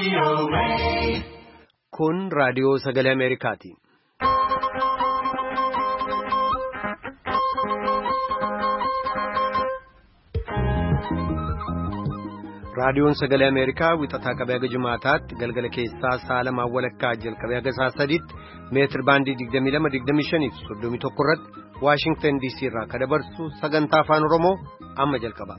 Kun raadiyoo sagalee Ameerikaati. Raadiyoon sagalee Ameerikaa wixataa qabee haga Jumaataatti galgala keessaa sa'a lamaan walakkaa jalqabee haga sa'a sadiitti meetir baandii 22-25 fi 31 irratti Waashingtan DC irraa kan dabarsu sagantaa afaan Oromoo amma jalqaba.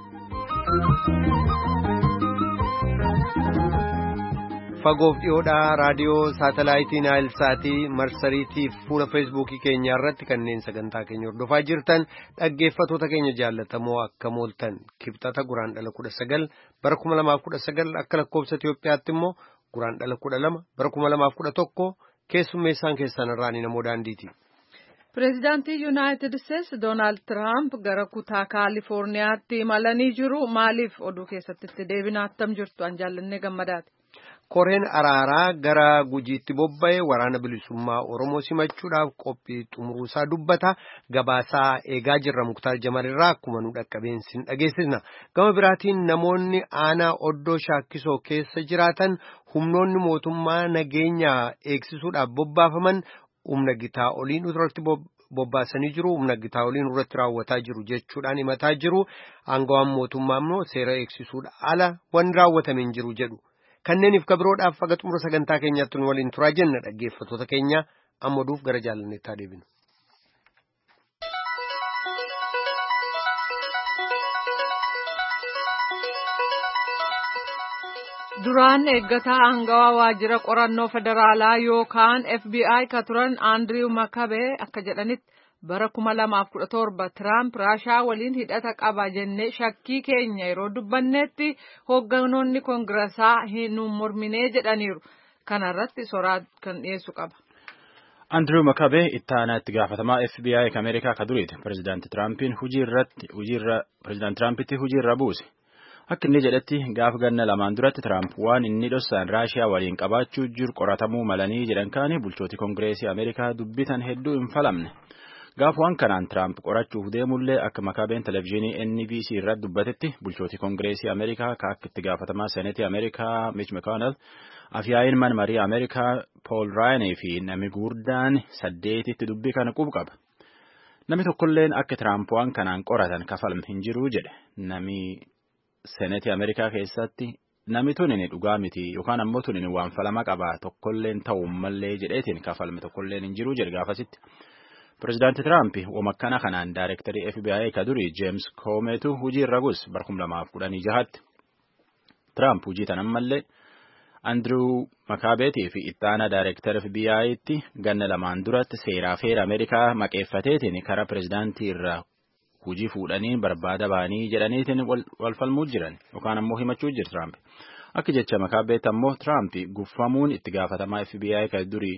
Fagoof dhiyoodhaa raadiyoo saatalaayitii Naayilsaatii marsariitii fi fuula feesbuukii keenya irratti kanneen sagantaa keenya hordofaa jirtan dhaggeeffatoota keenya jaallatamoo akka mooltan kibxata guraandhala 19 bara 2019 akka lakkoobsa Itiyoophiyaatti immoo guraandhala 12 bara 2011 keessummeessaan keessan irraan namoo daandiiti. Pireezidaantii Yuunaayitid Isteetsi Doonaald Tiraamp gara kutaa Kaalifoorniyaatti imalanii jiru. Maaliif oduu keessatti itti deebinaa attam jirtu an jaallannee gammadaati. Koreen araaraa gara gujiitti bobba'e waraana bilisummaa Oromoo simachuudhaaf qophii xumuruusaa dubbata. Gabaasaa eegaa jirra Muktaar Jamal irraa akkuma nu dhaqqabeensin dhageessisna. Gama biraatiin namoonni aanaa oddoo shaakkisoo keessa jiraatan humnoonni mootummaa nageenya eegsisuudhaaf bobbaafaman humna gitaa oliin irratti bobbaasanii jiru. Humna gitaa oliin irratti raawwataa jiru jechuudhaan himataa jiru. Aangawaan mootummaa immoo seera eegsisuudha ala wanni raawwatame hin jiru jedhu. Kanneeniif kabiroodhaaf faga xumura sagantaa keenyatti nu waliin turaa jenna dhaggeeffatoota keenya amma oduuf gara jaalanneettaa deebinu. Duraan eeggataa aangawaa waajjira qorannoo federaalaa yookaan FBI ka turan Andrew Makabee akka jedhanitti bara 2017 Tiraamp Raashaa waliin hidhata qaba jennee shakkii keenya yeroo dubbanneetti hoogganoonni koongireesaa hin morminee jedhaniiru. Kana irratti soraa kan dhiyeessu qaba. Andrew Makabee ittaanaa itti gaafatamaa FBI ka Ameerikaa ka duriiti. Pireezidaanti Tiraampiin Pireezidaanti Tiraampitti hujii irra buuse. Akka inni jedhetti gaafa ganna lamaan duratti Tiraamp waan inni dhossaan Raashiyaa waliin qabaachuu jiru qoratamuu malanii jedhan kaanii bulchooti koongireesii Ameerikaa dubbitan hedduu hin falamne. Gaafawwan kanaan Tiraamp qorachuuf deemullee akka Makabeen televezyiinii NBC irratti dubbatetti bulchooti koongireesii Ameerikaa ka akka itti gaafatamaa Seneetii Ameerikaa Mitch McConnell, afyaa'iin mana marii Ameerikaa Paul Ryan fi namni guddaan 8 dubbii kana qaba. Namni tokkolleen akka Tiraamp waan kanaan qoratan kafalme hin jiru jedhe. Namni Seneetii Ameerikaa keessatti namni tuni dhugaa miti yookaan ammoo tuni waan falama qaba tokkolleen ta'uu mallee jedheetiin kafalme tokkolleen hin jiru jedhe gaafasitti. Pireezidaanti Tiraamp wamakkana kanaan daayirektarii FBI ka durii James Comeytu hujii irra buuse bara 2016tti. Tiraamp hujii tanan mallee Andrew Makabeetii fi ittaana daayirektara FBI'tti ganna lamaan duratti seeraa feera Ameerikaa maqeeffateetiin karaa pireezidaantii irraa hujii fuudhanii barbaada ba'anii jedhaniitiin wal falmuu jiran yookaan ammoo himachuu jira Tiraamp. Akka jecha Makabeet ammoo Tiraamp guffamuun itti gaafatamaa FBI ka durii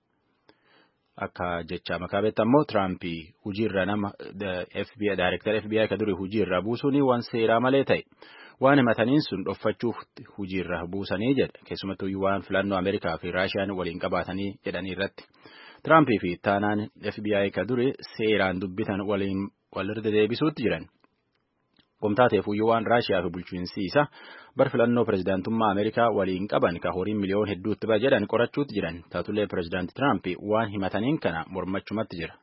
akka jecha Makabeet ammoo Tiraamp hujiirra nama FBI daayirektara FBI ka durii hujiirra buusuun waan seeraa malee ta'e waan himataniin sun dhoffachuuf hujiirra buusanii jedhe keessumattuu waan filannoo Ameerikaa fi Raashiyaan waliin qabaatanii jedhanii irratti. Tiraamp fi ittaanaan FBI ka durii seeraan dubbitan waliin walirra deebisuutti jiran. Qomtaateef waan Raashiyaa fi bulchiinsi isaa bar filannoo pireezidaantummaa Ameerikaa waliin qaban ka horiin miliyoon hedduutti ba'a jedhan qorachuutti jiran. Taatullee pireezidaanti Tiraamp waan himataniin kana mormachumatti jira.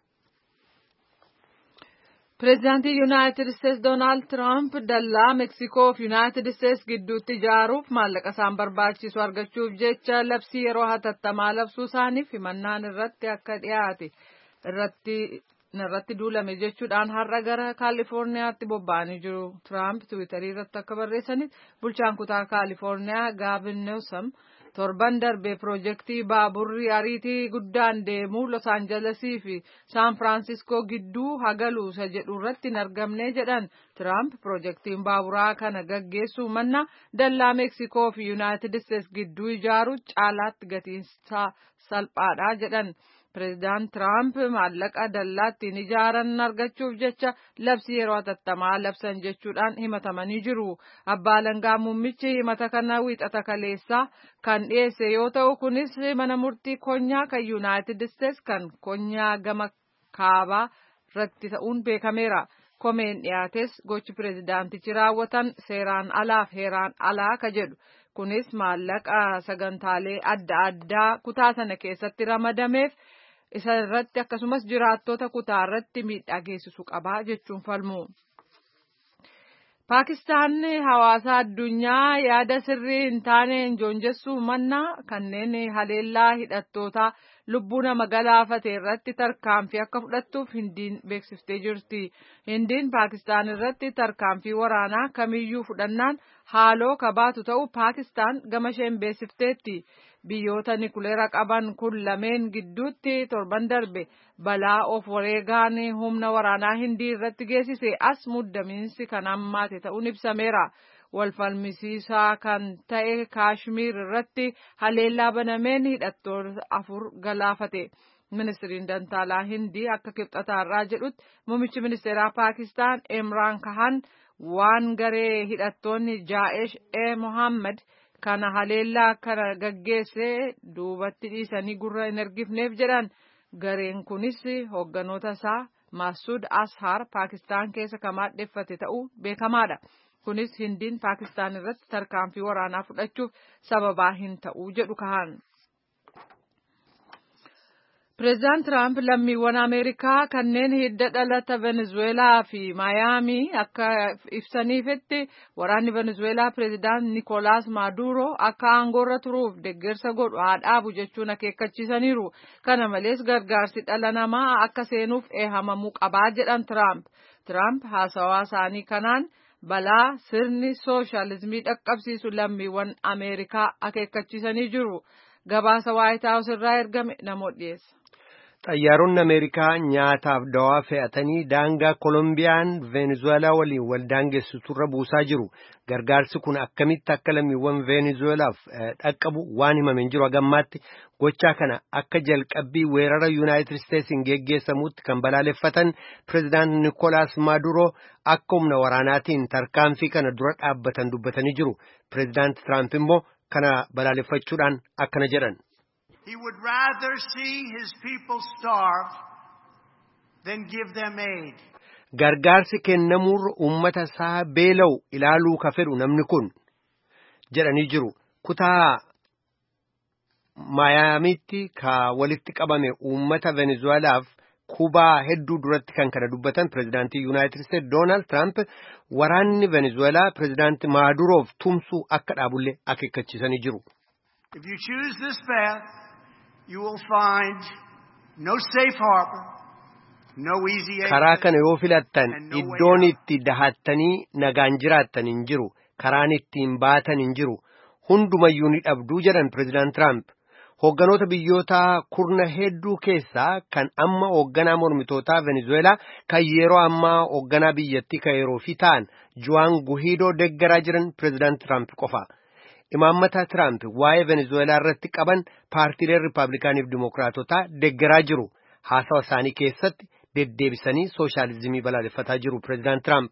Pireezidaantii Yuunaayitid Isteetsi Doonaald Tiraamp dallaa Meeksikoo fi Yuunaayitid Isteetsi gidduutti ijaaruuf maallaqa isaan barbaachisu argachuuf jecha labsii yeroo hatattamaa labsuu isaaniif himannaan irratti akka dhiyaate irratti duulame jechuudhaan har'a gara Kaalifoorniyaatti bobba'anii jiru. Tiraamp Tiwiitarii irratti akka barreessanitti bulchaan kutaa Kaalifoorniyaa Gaavin Newsom torban darbee piroojeektii baaburri ariitii guddaan deemu Los Aanjelesii fi Saan Firaansiskoo gidduu hagaluusa jedhu irratti hin argamne jedhan. Tiraamp piroojeektiin baaburaa kana gaggeessuu manna dallaa Meeksikoo fi Yuunaayitid Isteetsi gidduu ijaaru caalaatti gatiinsaa salphaadha jedhan. Pireezidaant Tiraamp maallaqa dallaa ittiin ijaaran argachuuf jecha labsii yeroo hatattamaa labsan jechuudhaan himatamanii jiru. Abbaa Alangaa muummichi himata kana wiixata kaleessaa kan dhiyeesse yoo ta'u kunis mana murtii konyaa kan Yuunaayitid Isteetsi kan konyaa gama kaabaa irratti ta'uun beekameera. komeen dhiyaates gochi pireezidaantichi raawwatan seeraan alaaf heeraan alaa ka jedhu. Kunis maallaqa sagantaalee adda addaa kutaa sana keessatti ramadameef isa irratti akkasumas jiraattota kutaa irratti miidhaa geessisu qabaa jechuun falmu. Paakistaan hawaasa addunyaa yaada sirrii hin taaneen joonjessuu mannaa kanneen haleellaa hidhattootaa lubbuu nama galaafate irratti tarkaanfii akka fudhattuuf Hindiin beeksiftee jirti. Hindiin Paakistaan irratti tarkaanfii waraanaa kamiyyuu fudhannaan haaloo kabaatu ta'u Paakistaan gama isheen beeksifteetti. Biyyoota nikuleera qaban kun lameen gidduutti torban darbe balaa of wareegaan humna waraanaa Hindii irratti geessise as muddamiinsi kan hammaate ta'uun ibsameera. Walfalmisiisaa kan ta'e Kaashmiir irratti haleellaa banameen hidhattoota 4 galaafate. Ministiriin Dantaalaa Hindii akka kibxataarraa jedhutti muummichi ministeeraa Paakistaan Imraan Khan waan garee hidhattoonni Jaa'ish Mohammed kana haleellaa kana gaggeesse duubatti dhiisanii gurra hin ergifneef jedhan. Gareen kunis hoogganoota isaa Masuud Ashar Paakistaan keessa kan maadheffate ta'uu beekamaadha. Kunis Hindiin Paakistaan irratti tarkaanfii waraanaa fudhachuuf sababaa hin ta'uu jedhu Khan. Pireezidaant Tiraamp lammiiwwan Ameerikaa kanneen hidda dhalata Venezuelaa fi Maayaamii akka ibsaniifitti waraanni Venezuelaa pireezidaant Nikolaas Maaduro akka aangoorra turuuf deeggarsa godhu haa dhaabu jechuun akeekkachiisaniiru. Kana malees gargaarsi dhala namaa akka seenuuf eehamamuu qabaa jedhan Tiraamp. Tiraamp haasawaa isaanii kanaan balaa sirni sooshaalizimii dhaqqabsiisu lammiiwwan Ameerikaa akeekkachiisanii jiru. Gabaasa Waayit Haawus irraa ergame namoota dhiyeessa. Xayyaaronni Ameerikaa nyaataaf dawaa fe'atanii daangaa Kolombiyaan Venezuelaa waliin wal daangessuturra buusaa jiru. Gargaarsi kun akkamitti akka lammiiwwan Venezuelaaf dhaqqabu waan himameen jiru hagammaatti gochaa kana akka jalqabbii weerara Yuunaayitid Isteetsiin geggeessamutti kan balaaleffatan Pireezidaant Nikolaas Maaduroo akka humna waraanaatiin tarkaanfii kana dura dhaabbatan dubbatanii jiru. Pireezidaant Tiraamp immoo kana balaaleffachuudhaan akkana jedhan. He would rather see his people starve than give them aid. Gargaarsi kennamurra uummata isaa beela'u ilaaluu ka fedhu namni kun jedhanii jiru. Kutaa Maayaamiitti ka walitti qabame uummata Venezuelaaf Kubaa hedduu duratti kan kana dubbatan pireezidaantii Yuunaayitid Isteetsi Doonaald Tiraamp waraanni Venezuelaa pireezidaantii Maaduroof tumsuu akka dhaabullee akeekkachiisanii jiru. If you choose this path, you will find no safe harbor, no easy exit. Karaa kana yoo filattan iddoon itti dahattanii nagaan jiraattan hin jiru. Karaan ittiin baatan hin jiru. Hundumayyuu ni dhabduu jedhan pireezidaant Tiraamp. Hoogganoota biyyoota kurna hedduu keessaa kan amma hoogganaa mormitootaa Venezuelaa kan yeroo ammaa hoogganaa biyyattii kan yeroo fi ta'an Juan Guaidoo deeggaraa jiran pireezidaant Tiraamp qofa. Imaammata Tiraamp waa'ee Venezuelaa irratti qaban paartiileen Riippaabilikaaniif Dimookiraatotaa deeggaraa jiru. Haasawa isaanii keessatti deddeebisanii sooshaalizimii balaaleffataa jiru pireezidaant Tiraamp.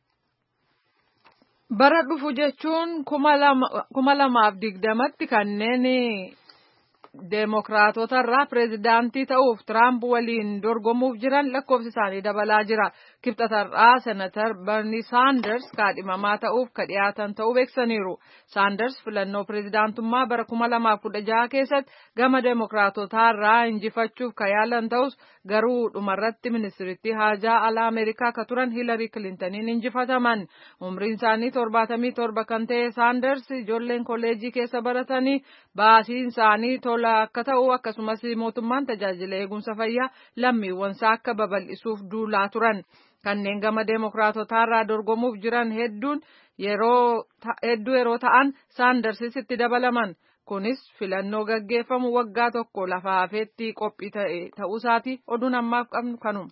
Bara dhufu jechuun 2020tti kanneen Deemokiraatota irraa pireezidaantii ta'uuf Tiraamp waliin dorgomuuf jiran lakkoofsi isaanii dabalaa jira. Kibxatarraa Senatar Bernie Sanders kaadhimamaa ta'uuf ka dhiyaatan ta'uu beeksaniiru. Sanders filannoo pireezidaantummaa bara 2016 keessatti gama Deemokiraatotaa irraa injifachuuf ka yaalan ta'us garuu dhumarratti ministiriitti haajaa alaa Ameerikaa ka turan Hillary Clintoniin injifataman. Umriin isaanii 77 kan ta'e Sanders ijoolleen kolleejii keessa baratanii baasiin isaanii tola akka ta'u akkasumas mootummaan tajaajila eegumsa fayyaa lammiiwwansaa akka babal'isuuf duulaa turan. Kanneen gama Deemokiraatotaa irraa dorgomuuf jiran hedduun yeroo ta'an Saandarsis itti dabalaman. Kunis filannoo gaggeeffamu waggaa tokko lafa hafeetti qophii ta'uu isaati oduun ammaaf qabnu kanuma.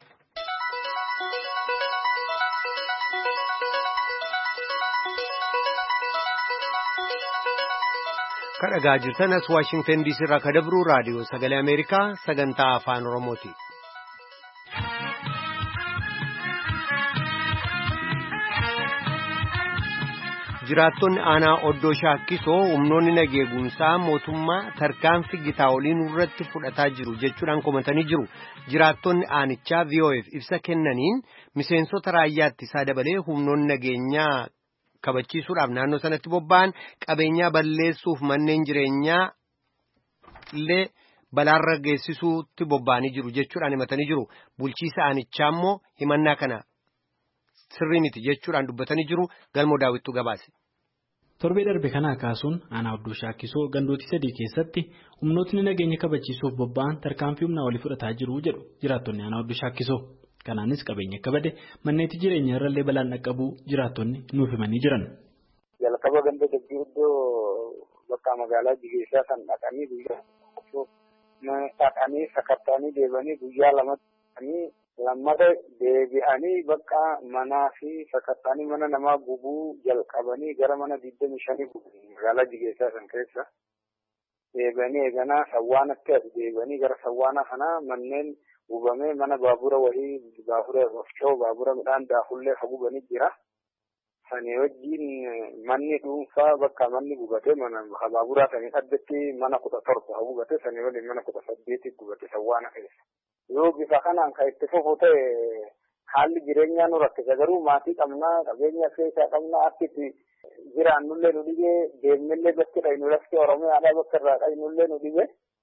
Kan dhagaa jirtan as Waashingtan DC irraa ka dabru raadiyoo sagalee Ameerikaa sagantaa afaan Oromooti. Jiraattonni aanaa Oddoo Shaakkisoo humnoonni nageegumsaa mootummaa tarkaanfii gitaa oliin irratti fudhataa jiru jechuudhaan komatanii jiru. Jiraattonni aanichaa VOF ibsa kennaniin miseensota raayyaa ittisaa dabalee humnoonni nageenyaa kabachiisuudhaaf naannoo sanatti bobba'an qabeenyaa balleessuuf manneen jireenyaa illee balaarra geessisuutti bobba'anii jiru jechuudhaan himatanii jiru. Bulchiisa aanichaa immoo himannaa kana sirrii miti jechuudhaan dubbatanii jiru. Galmoo daawwittuu gabaase. Torbee darbe kanaa kaasuun aanaa Oddoo Shaakkisoo gandootii 3 keessatti humnootni nageenya kabachiisuuf bobba'an tarkaanfii humnaa olii fudhataa jiru jedhu jiraattonni aanaa Oddoo Shaakkisoo. Kanaanis qabeenya akka bade manneetii jireenyaa irrallee balaan dhaqqabuu jiraattonni nuuf himanii jiran. Jalqaba ganda Dabbii Oddoo bakka magaalaa Jigeessaa kan dhaqanii guyyaa dhaqanii sakatta'anii deebanii guyyaa lamatti lammata deebi'anii bakka manaa fi sakatta'anii mana namaa gubuu jalqabanii gara mana 25 magaalaa Jigeessaa san keessa deebi'anii eeganaa Sawwaanatti as deebi'anii gara Sawwaanaa kanaa manneen gubamee mana baabura wahii baabura wafcoo baabura midhaan daafullee hagubanii jira. Sanii wajjin manni dhuunfaa bakka manni gubatee mana baaburaa sanii addatti mana 17 hagubatee sanii waliin mana 18 gubate Sawwaana keessa. Yoo bifa kanaan kan itti fufu ta'e haalli jireenyaa nu rakkisa garuu maatii qabnaa qabeenya keessaa qabnaa akkitti jiraannullee nu dhibee deemnillee bakki dhaynu lafti Oromiyaadhaa bakka irraa dhaynullee nu dhibee.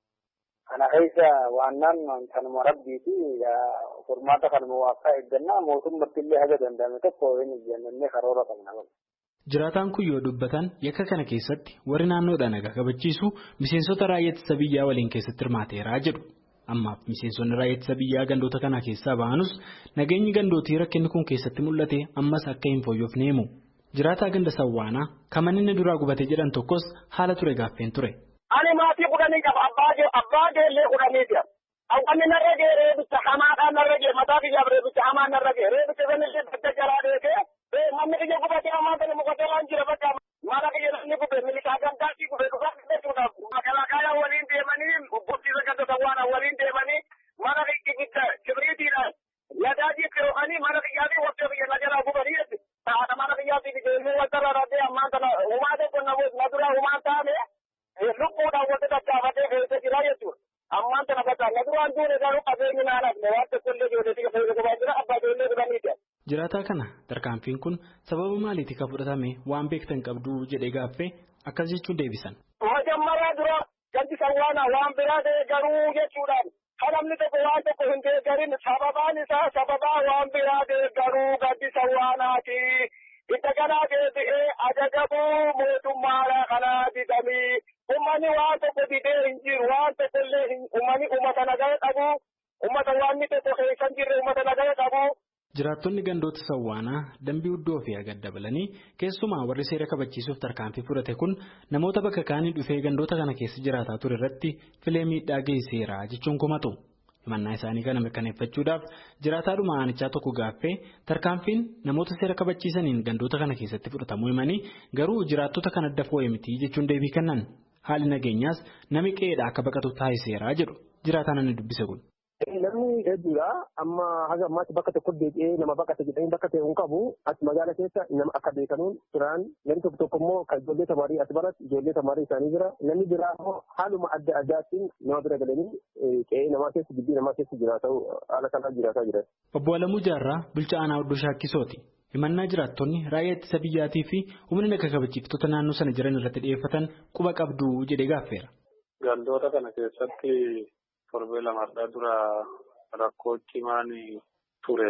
Kana keessa waannaan kanuma rabbiiti furmaata kanuma waaqaa eeggannaa mootummaatti illee haga danda'ame tokko hin jennee karoora qabna. Jiraataan kun yoo dubbatan yakka kana keessatti warri naannoodhaan nagaa kabachiisu miseensota raayyaa ittisa biyyaa waliin keessatti hirmaateeraa jedhu. Ammaaf miseensonni raayyaa ittisa biyyaa gandoota kana keessaa ba'anus nageenyi gandootii rakkinni kun keessatti mul'ate ammas akka hin fooyyofne himu. Jiraataa ganda Sawwaanaa kan inni duraa gubatee jedhan tokkos haala ture gaaffeen ture. Ani maatii kudhanii qaba abbaa geellee kudhanii jira. Awwanni narra gee reebicha hamaadhaan narra gee mataa kiyyaaf reebicha hamaan narra gee reebicha sanillee bakka jalaa deekee manni kiyya gubatee hamaa sana mukatee waan jira bakka mana kiyya namni gubee milikaa gandaatti gubee dhufaa jechuudhaaf makalaakaa waliin deemanii bulchiisa ganda Sawwaanaa waliin deemanii mana kiyya kibriitiidhaan yadaajii firoofanii mana kiyyaatii waqtii biyya na jalaa gubanii jechuudha. Taa'aadha mana kiyyaatii deemee wanta rarraatee ammaan sana humaa tokko na duraa humaan taa'ame. Lubbuudhaan wanta tattaafatee keessa jira jechuudha. Ammaan kana bakka na duraan duune garuu qabeenyi naanaaf waan tokko illee ijoolleetii keessa gubaa jira abbaa ijoollee godhaniiti. Jiraataa kana tarkaanfiin kun sababa maaliitii kan fudhatame waan beektan qabdu jedhee gaaffee akkas jechuun deebisan. Majammaraa dura ganti Sawwaanaa waan biraa ta'e garuu jechuudhaan kan namni tokko waan tokko hin deeggarin sababaan isaa sababaa waan biraa ta'e garuu ganti Sawwaanaati. Itti kanaa deebi'ee ajajamuu mootummaa kanaa didamii uummanni waan tokko didee hin jiru waan tokko illee uummanni uummata nagaa qabu uummata waan tokko keessa hin jirre uummata nagaa qabu. Jiraattonni gandoota Sawwaanaa dambii Oddoo fi Agad dabalanii keessumaa warri seera kabachiisuuf tarkaanfii fudhate kun namoota bakka kaanii dhufee gandoota kana keessa jiraataa ture irratti filee miidhaa geessiseera jechuun komatu. Himannaa isaanii kana mirkaneeffachuudhaaf jiraataadhuma aanichaa tokko gaaffee tarkaanfiin namoota seera kabachiisaniin gandoota kana keessatti fudhatamuu himanii garuu jiraattota kan adda foo'e miti jechuun deebii kennan. Haalli nageenyaas nami qe'eedha akka baqatu taasiseera jedhu jiraataan inni dubbise kun. Namni hedduudha amma haga ammaatti bakka tokko deebi'ee nama baqate jedhanii bakka ta'e hin qabu as magaala keessa nama akka beekanuun turaan namni tokko immoo kan ijoollee tamaarii as baratti ijoollee tamaarii isaanii jira namni biraa immoo haaluma adda addaatiin nama bira galanii qe'ee namaa keessa gibbii namaa keessa jiraatu haala kanaa jiraataa jiran. Obbo Alamuu Jaarraa bulchaa aanaa Oddoo Shaakkisooti. Himannaa jiraattonni raayyaa ittisa biyyaatii fi humna nagaa kabachiiftota naannoo sana jiran irratti dhiyeeffatan quba qabdu jedhee gaaffeera. Gandoota kana keessatti torbee lamarraa dura rakkoo cimaan ture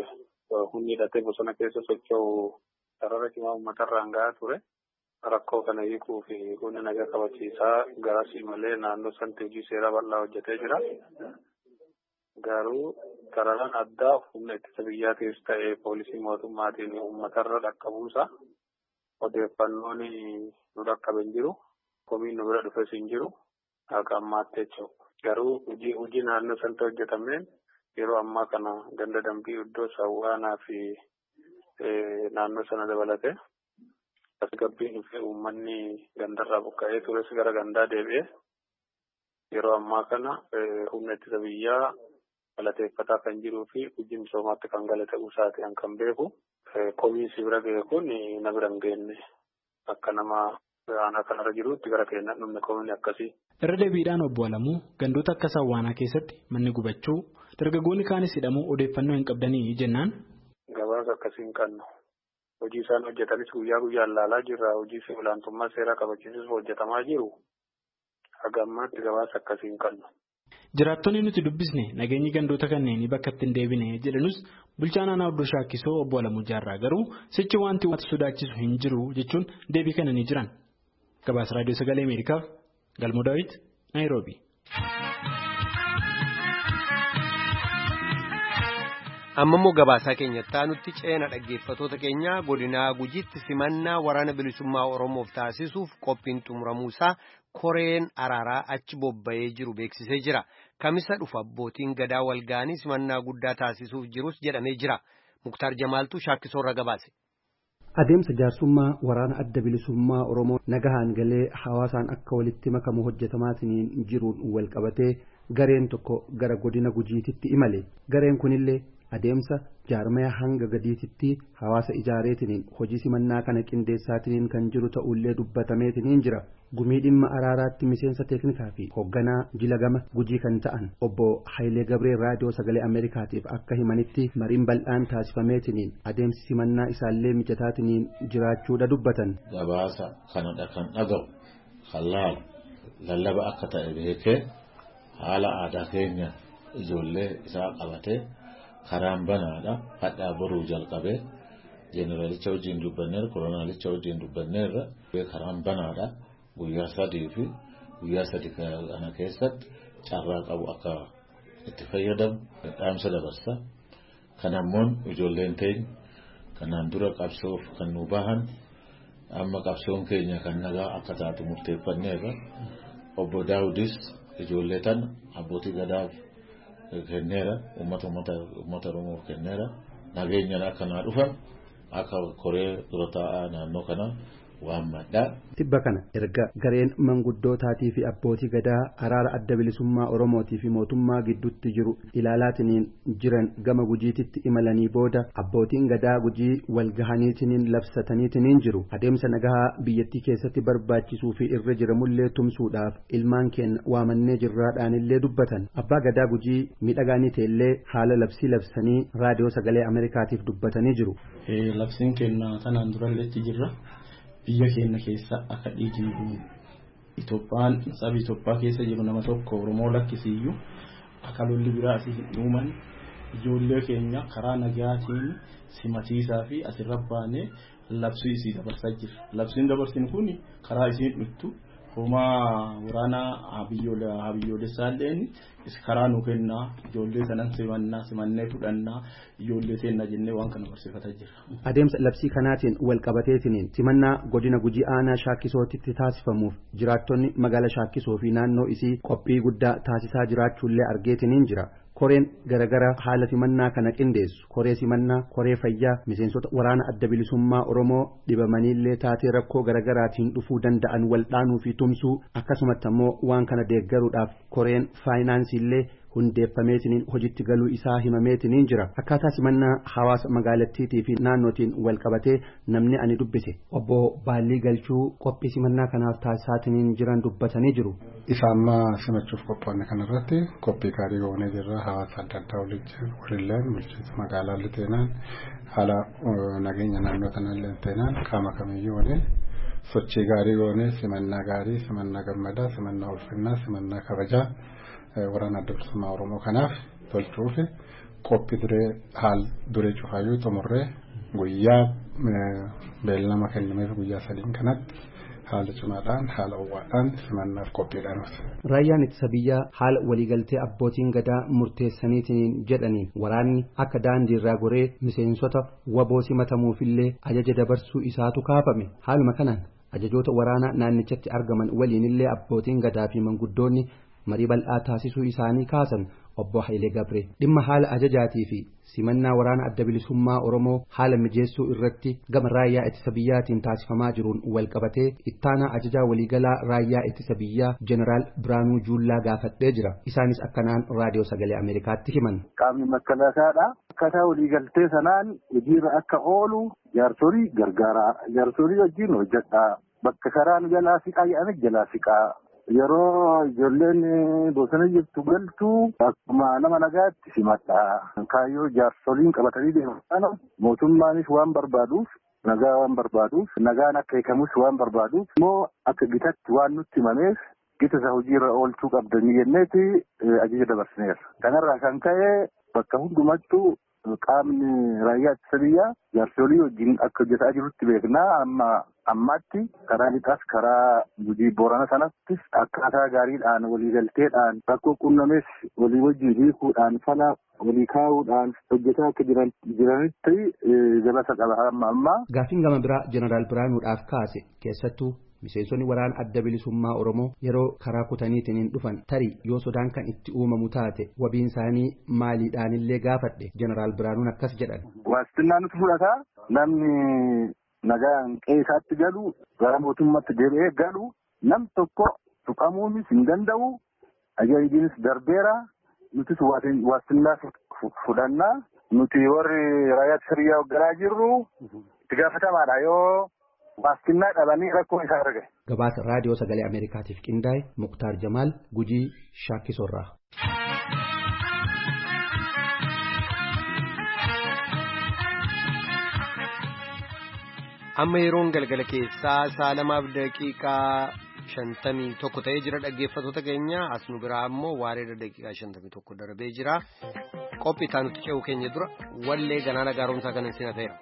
humni hidhatee bosona keessa socho'u sarara cimaa uummatarraan gahaa ture. Rakkoo kana hiikuu fi humna nagaa kabachiisaa garasii malee naannoo sanatti hojii seeraa bal'aa hojjetee jira. Garuu sararaan addaa humna ittisa biyyaatiis ta'ee poolisii mootummaatiin uummatarra dhaqqabuusa odeeffannoon nu dhaqqabe hin jiru. Komiin nu bira dhufes hin jiru. Akka ammaatti jechuudha. Garuu hojii naannoo sanatti hojjetameen yeroo ammaa kana ganda dambii Oddoo Sawwaanaa fi naannoo sana dabalate tasgabbiin dhufee uummanni gandarraa buqqa'ee tures gara gandaa deebi'ee yeroo ammaa kana humna ittisa biyyaa galateeffataa kan jiruu fi hojii misoomaatti kan galate usaati kan beeku komiinsi bira ga'e kun na bira hin geenye akka nama aanaa kanarra jirutti gara keenyaan dhumne koomni akkasii. Irra deebiidhaan obbo Alamuu gandoota akka Sawwaanaa keessatti manni gubachuu dargaggoonni kaanis hidhamuu odeeffannoo hin qabdanii jennaan. Gabaasa akkasii hin qabnu. Hojii isaan hojjetanis guyyaa guyyaan ilaalaa jirra. Hojii olaantummaa seeraa kabachiisuuf hojjetamaa jiru. Haga ammaatti gabaasa akkasii hin qabnu. Jiraattonni nuti dubbisne nageenyi gandoota kanneenii bakka itti hin deebine jedhanus bulchaan aanaa Oddoo Shaakkisoo obbo Alamuu Jaarraa garuu sichi wanti sodaachisu hin jiru jechuun deebii kennanii jiran. Gabaasa Raadiyoo Sagalee Ameerikaaf Galmoo Daawit Naayiroobii. Amma immoo gabaasaa keenyatti nutti ceena dhaggeeffatoota keenya godinaa Gujiitti simannaa waraana bilisummaa Oromoof taasisuuf qophiin xumuramuusaa koreen araaraa achi bobba'ee jiru beeksisee jira. Kamisa dhufa abbootiin gadaa walga'anii simannaa guddaa taasisuuf jirus jedhamee jira. Muktaar Jamaaltuu Shaakkisoorra gabaase. Adeemsa jaarsummaa waraana adda bilisummaa Oromoo nagahaan galee hawaasaan akka walitti makamu hojjetamaatiin jiruun wal qabatee gareen tokko gara godina Gujiititti imale. Gareen kunillee adeemsa jaarmaya hanga gadiititti hawaasa ijaareetiin hojii simannaa kana qindeessaatiin kan jiru ta'ullee dubbatameetiin jira. Gumii dhimma araaraatti miseensa teeknikaa fi hoogganaa jila gama Gujii kan ta'an obbo Hayilee Gabree Raadiyoo Sagalee Ameerikaatiif akka himanitti mariin bal'aan taasifameetiin adeemsi simannaa isaallee mijataatiin jiraachuudha dubbatan. Gabaasa kanadha kan dhagahu halaal lallaba akka ta'e beekee haala aadaa keenya ijoollee isaa qabatee karaan banaadha hadhaa boruu jalqabee jeneraalicha wajjin dubbanneerra kolonaalicha wajjin dubbanneerra karaan banaadha. Guyyaa sadii fi guyyaa sadi kana keessatti carraa qabu akka itti fayyadamu dhaamsa dabarsa. Kanammoo ijoolleen teenya kanaan dura qabsoof kan nu bahan amma qabsoon keenya kan nagaa akka taatu murteeffanneerra. Obbo Daawudis ijoollee tana abbootii gadaaf kenneera uummata Oromoof kenneera. Nageenyaan akka naa dhufan akka koree dura taa'aa naannoo kanaa Tibba kana erga gareen manguddootatii fi abbootii gadaa araara adda bilisummaa Oromootii fi mootummaa gidduutti jiru ilaalaatiin jiran gama Gujiititti imalanii booda abbootiin gadaa Gujii walgahaniitiin labsataniitiin jiru. Adeemsa nagahaa biyyattii keessatti barbaachisuu fi irra jiramullee tumsuudhaaf ilmaan keenya waamannee jirraadhaanillee dubbatan. Abbaa gadaa Gujii midhagaanii ta'ellee haala labsii labsanii Raadiyoo Sagalee Ameerikaatiif dubbatanii jiru. Labsiin keenya kanaan durallee jirra. Biyya keenya keessa akka dhiigni bu'u Itoophiyaan saba Itoophiyaa keessa jiru nama tokko Oromoo lakkisiyyuu akka lolli biraa asii hin uuman ijoollee keenya karaa nagaatiin simatiisaa fi asirra baanee labsii isii dabarsaa jira. Labsiin dabarsin kun karaa isiin dhuftu homaa waraanaa habiyyoolessaalleen karaa nu kennaa ijoollee sanan simannee fudhannaa ijoollee teenna jennee waan kana barsiifataa jira. Adeemsa labsii kanaatiin wal qabateetiin simannaa godina Gujii aanaa Shaakkisootti taasifamuuf jiraattonni magaala Shaakkisoo fi naannoo isii qophii guddaa taasisaa jiraachuullee argeetiin jira. Koreen garagara haala simannaa kana qindeessu koree simannaa koree fayyaa miseensota waraana adda bilisummaa Oromoo dhibamaniillee taatee rakkoo garagaraatiin dhufuu danda'an waldhaanuu fi tumsuu akkasumatti ammoo waan kana deeggaruudhaaf koreen faayinaansiillee hundeeffameetiin hojiitti galuu isaa himameetiin jira. Akkaataa simannaa hawaasa magaalattiitii fi naannootiin wal qabatee namni ani dubbise obbo Baallii Galchuu qophii simannaa kanaaf taasisaatiin jiran dubbatanii jiru. Isa amma simachuuf qophoonne kanarratti qophii gaarii goonee jirra. Hawaasa adda addaa walilleen bulchiinsa magaalaa Liteenaan haala nageenya naannoo kanallee Liteenaan qaama kamiyyuu waliin sochii gaarii goonee simannaa gaarii, simannaa gammadaa, simannaa ulfinnaa, simannaa kabajaa waraana adda bilisummaa Oromoo kanaaf tolchuuf qophii duree cufaayyuu xumurree guyyaa beellama kennameef guyyaa sadiin kanatti haala cimaadhaan haala uwwaadhaan simannaaf qophiidhaan oolche. Raayyaan ittisa biyyaa haala waliigaltee abbootiin gadaa murteessaniitiin jedhaniin waraanni akka daandii irraa goree miseensota waboo simatamuufillee ajaja dabarsuu isaatu kaafame. Haaluma kanaan ajajoota waraanaa naannichatti argaman waliinillee abbootiin gadaa fi manguddoonni marii bal'aa taasisuu isaanii kaasan obbo Hayilee Gabree dhimma haala ajajaatii fi simannaa waraana adda bilisummaa Oromoo haala mijeessuu irratti gama raayyaa ittisa biyyaatiin taasifamaa jiruun wal qabatee ittaanaa ajajaa waliigalaa raayyaa ittisa biyyaa Jeneraal Biraanuu Juullaa gaafadhee jira. Isaanis akkanaan raadiyoo sagalee Ameerikaatti himan. Qaamni makkalaataadha. Akkaataa waliigaltee sanaan hojiirra akka oolu jaarsolii gargaaraa. Jaarsolii wajjin hojjedhaa. Bakka karaan jalaa siqaa jedhame jalaa siqaa. Yeroo ijoolleen bosona jirtu galtu akkuma nama nagaatti simadhaa. Kaayyoo jaarsoliin qabatanii deeman mootummaanis waan barbaaduuf nagaa waan barbaaduuf nagaan akka eegamus waan barbaaduuf immoo akka gitatti waan nutti himameef gita isa hojiirra oolchuu qabdanii jenneeti ajaja dabarsineera. Kanarraa kan ka'e bakka hundumattuu qaamni raayyaa ittisa biyyaa jaarsolii wajjin akka hojjetaa jirutti beeknaa ammaatti karaa lixaas karaa Gujii Boorana sanattis akkaataa gaariidhaan waliigalteedhaan rakkoo qunnames walii wajjin hiikuudhaan fala walii kaa'uudhaan hojjetaa akka jiranitti jabasa qaba amma. Gaaffiin gama biraa Jeneraal Biraanuudhaaf kaase keessattuu miseensonni waraana adda bilisummaa Oromoo yeroo karaa kutaniitiin hin dhufan tarii yoo sodaan kan itti uumamu taate wabiin isaanii maaliidhaanillee gaafadhe Jeneraal Biraanuun akkas jedhan. Waastinnaa nuti fudhataa namni nagaan qeessaatti galu gara mootummaatti deebi'ee galu nam tokko tuqamuunis hin danda'u ajajjiinis darbeera nutis waastinnaa fudhannaa nuti warri raayyaa ittisa biyyaa hoogganaa jirru itti gaafatamaadha yoo waastinnaa dhabanii rakkoo isaa arge. Gabaasa raadiyoo sagalee Ameerikaatiif qindaa'e Muktaar Jamaal Gujii Shaakkisorraa. Amma yeroon galgala keessaa 2:51 ta'ee jira dhaggeeffattoota keenya as nu biraa ammoo waareeda daqiiqaa 51 darbee jira. Qophii itti aanutti ce'uu keenya dura wallee galaana gaaromsaa kanan sin hafeera.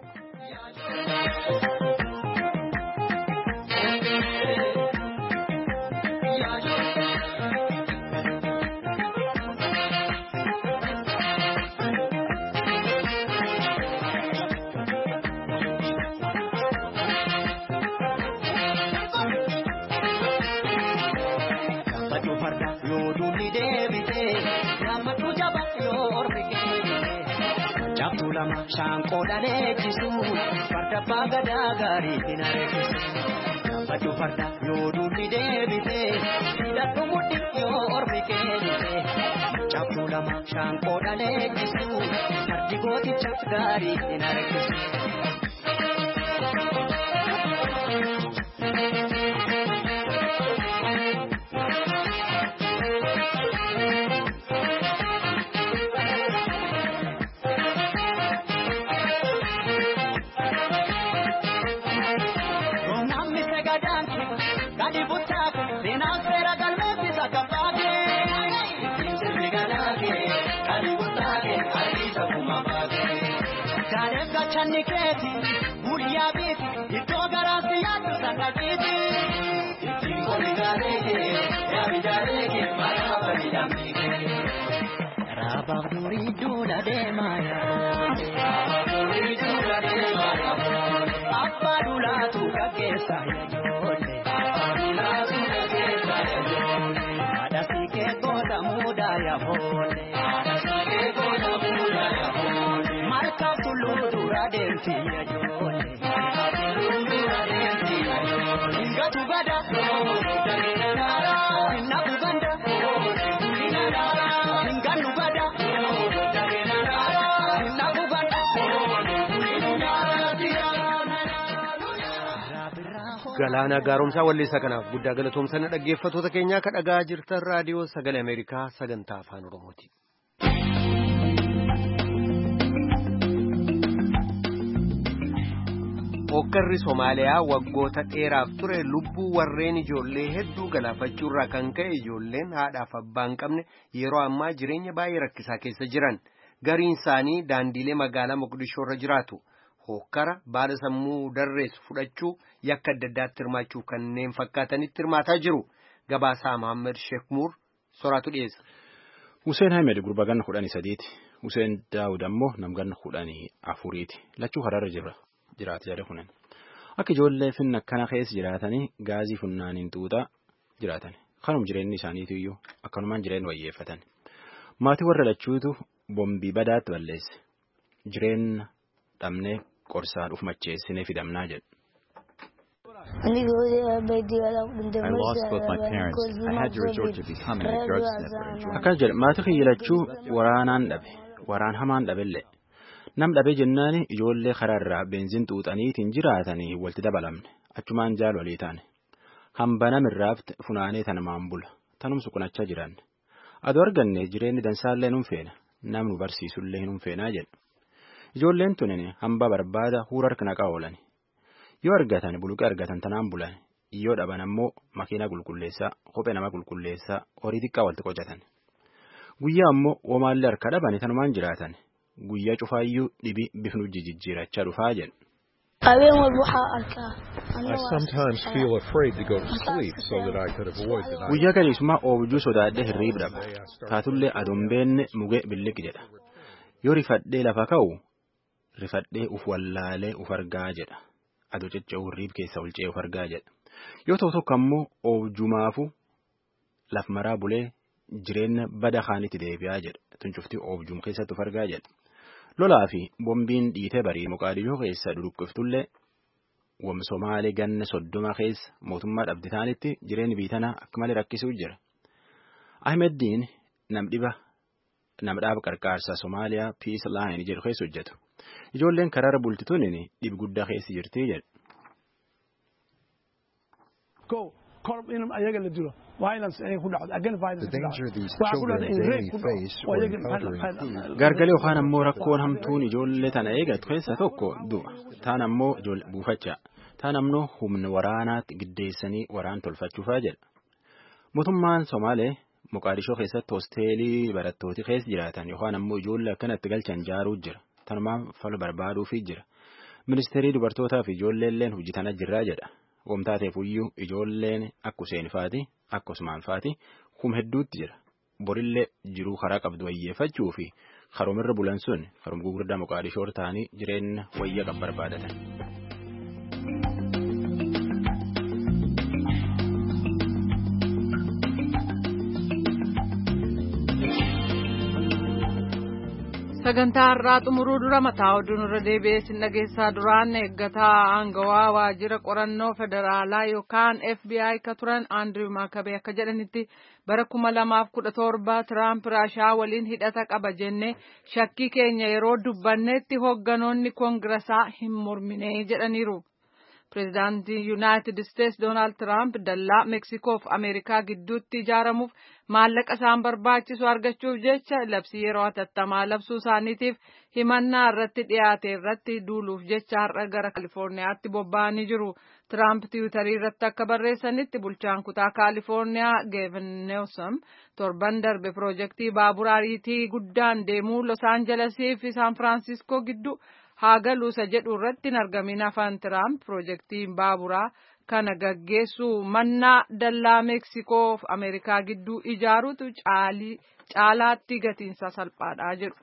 Shaanqoo dhalee jisu farda baagadaa gaarii bina reekisu. Gaafadhu farda yoo duulli deebitee hidhadhu mudhi yoo ormi keenyite. Cabduu lama shaanqoo dhalee jisu fardi gooticha gaarii bina reekisu. Niketi, Mulia biti, ito garasi yatu sakatiti. Iti koligareke, yabidareke, marabari damike. Rabab nuri dula de maya, rabab nuri dula de maya. Abba dula tu kagesa ya jole, abba dula tu kagesa ya jole. Ada sike koda muda ya bole, ada sike koda muda ya bole. Marka tulu Denti ayole, denti ayole. Inga tugada, inga tuganda, inga tugada, Galaana gaaromsaa walleessaa kanaaf guddaa galatoomsanii dhaggeeffattoota keenyaa kan dhagaa jirtan raadiyoo sagalee Ameerikaa sagantaa afaan Oromooti. Hokkarri Somaaliyaa waggoota dheeraaf ture lubbuu warreen ijoollee hedduu galaafachuurraa kan ka'e ijoolleen haadhaaf abbaa hin qabne yeroo ammaa jireenya baay'ee rakkisaa keessa jiran gariin isaanii daandiilee magaalaa Moqdishoo irra jiraatu. Hokkara baala sammuu darreessu fudhachuu yakka adda addaatti hirmaachuuf kanneen fakkaatanitti hirmaataa jiru. Gabaasaa Mohaammed Sheekh Muur soraatu dhiyeessa. Hussein Ahmed gurba ganna 13ti. Hussein Daawud ammoo nam ganna 14ti. Lachuu Hararra jiraata jedha kunan. Akka ijoollee finna akkana keessa jiraatanii gaazii funnaaniin xuuxaa jiraatan. Kanuma jireenyi isaaniitu iyyuu akkanumaan jireenya wayyeeffatan. Maatii warra lachuutu bombii badaatti balleesse. Jireenya dhabnee qorsaan uf macheessinee fidamnaa jedhu. I lost both my parents. I had to resort to becoming a drug sniffer. Akkas jedha maatii kiyya lachuu waraanaan dhabe. Waraan hamaan dhabellee. Nam dhabe jennaani ijoollee karaarraa beenziin xuuxaniitiin jiraatanii walitti dabalamne. Achumaan jaal walii taane. Hambana mirraafte funaanee tanamaan bula. Tanumsu kunachaa jiran. Adoo arganne jireenyi dansaallee nun feena. Namnu barsiisullee nun feenaa jedhu. Ijoolleen tunin hamba barbaada huura harka naqaa oolan. Yoo argatan buluqee argatan tanaan bulan. Yoo dhaban ammoo makiina qulqulleessaa, kophee nama qulqulleessaa, horii xiqqaa walitti qocatan. Guyyaa ammoo womaallee harka dhaban tanumaan jiraatan. Guyyaa cufaayyuu dhibi bifnu jijjiirachaa dhufaa jedhu. I sometimes feel afraid to go to sleep so that I could avoid the night. Guyyaa galiisummaa oobjuu sodaadhee hirriib dhaba. Taatullee aduun beenne mugee billiqi jedha. Yoo rifadhee lafa ka'u rifadhee uf wallaalee uf argaa jedha. Aduu cacca'uu hirriib keessa olcee uf argaa jedha. Yoo ta'u tokko ammoo oobjumaafu laf maraa bulee jireenya bada kaanitti deebi'aa jedha. Tuncuftii oobjum keessatti uf argaa jedha. Lolaa fi bombiin dhiitee barii Moqaadishoo keessa duduqqoftullee Somaalee ganna 30 keessa mootummaa dhabde taanitti jireenyi biitanaa akka malee rakkisuu jira. Ahmeddiin nam dhaaba qarqaarsaa Somaaliyaa Peace Line jedhu keessa hojjetu. Ijoolleen karaara bultituun dhib guddaa keessa jirti jedhu. The danger these children daily face or encountering food. Gargalee yookaan ammoo rakkoon hamtuun ijoollee tana eegatu keessa tokko du'a. Taan ammoo buufachaa. Taan ammoo humna waraanaatti giddeessanii waraan tolfachuufaa jedha. Mootummaan Somaalee Moqaadishoo keessatti hoosteelii barattooti keessa jiraatan yookaan ammoo ijoollee akkanatti galchan jaaruu jira. Tanumaan fala barbaaduufii jira. Ministeerii dubartootaa fi ijoolleelleen hojjetana jirraa jedha. Wamtaateef iyyuu ijoolleen akka Useen faati akka Usmaan faati kum hedduutti jira. Borillee jiruu karaa qabdu wayyeeffachuu fi karoomirra bulan sun karoom gugurdaa Moqaadishoo ta'anii jireenya wayyaa kan barbaadatan. Sagantaa har'aa xumuruu dura mataa oduu irra deebi'ee sin dhageessaa duraan eeggataa aangawaa waajjira qorannoo federaalaa yookaan FBI ka turan Andrew Makabee akka jedhanitti bara 2017 Tiraamp Raashaa waliin hidhata qaba jennee shakkii keenya yeroo dubbanneetti hoogganoonni koongiraasaa hin mormine jedhaniiru. Pireezidaantii Yuunaayitid Isteetsi Doonaald Tiraamp dallaa Meeksikoo fi Ameerikaa gidduutti ijaaramuuf maallaqa isaan barbaachisu argachuuf jecha labsii yeroo hatattamaa labsuu isaaniitiif himannaa irratti dhiyaate irratti duuluuf jecha har'a gara Kaalifoorniyaatti bobba'anii jiru. Tiraamp tiwiitarii irratti akka barreessanitti bulchaan kutaa Kaalifoorniyaa Geevin Neewsam torban darbe piroojeektii baabura ariitii guddaan deemuu Los Aanjelesii fi Saan Firaansiskoo gidduu haagaluusa jedhu irratti hin argamin afaan Tiraamp piroojeektiin baaburaa kana gaggeessuu mannaa dallaa Meeksikoo fi Ameerikaa gidduu ijaaruutu caalaatti gatiinsa salphaadha jedhu.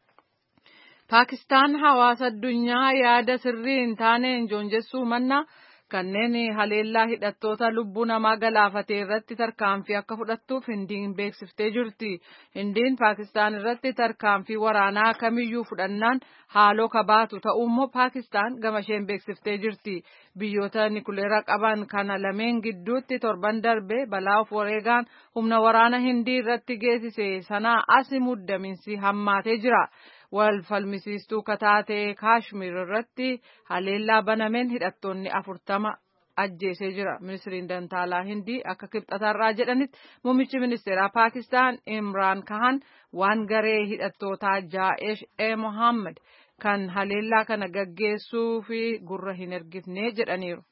Paakistaan hawaasa addunyaa yaada sirrii hin taaneen joonjessuu mannaa kanneen haleellaa hidhattoota lubbuu namaa galaafatee irratti tarkaanfii akka fudhattuuf Hindiin beeksiftee jirti. Hindiin Paakistaan irratti tarkaanfii waraanaa kamiyyuu fudhannaan haaloo kabaatu ta'uummoo Paakistaan gama isheen beeksiftee jirti. Biyyoota nikuleera qaban kana lameen gidduutti torban darbe balaa of wareegaan humna waraana Hindii irratti geessise sanaa asi muddamiinsi hammaatee jira. Wal falmisiistuu kataatee Kaashmir irratti haleellaa banameen hidhattoonni 40 ajjeesee jira. Ministiriin Dantaalaa Hindii akka kibxatarraa jedhanitti muummichi ministeeraa Paakistaan Imraan Khan waan garee hidhattootaa Jaish-e-Mohammed kan haleellaa kana gaggeessuu fi gurra hin ergifne jedhaniiru.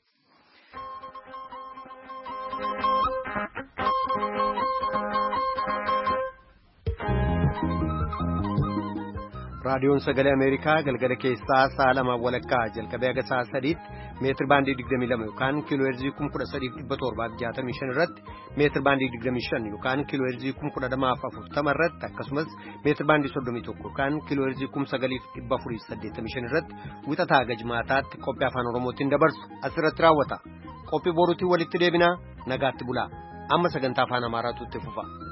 raadiyoon sagalee Ameerikaa galgala keessaa sa'a 2 walakkaa jalqabee haga sa'a 3 meetir baandii 22 yookaan kiiloo heerzii 13,765 irratti meetir baandii 25 yookaan kiiloo heerzii 10,040 irratti akkasumas meetir baandii 31 yookaan kiiloo heerzii 9,485 irratti wixataa haga jimaataatti qophii afaan Oromootiin dabarsu asirratti raawwata. Qophii boruutiin walitti deebinaa nagaatti bulaa amma sagantaa afaan Amaaraatu itti fufa.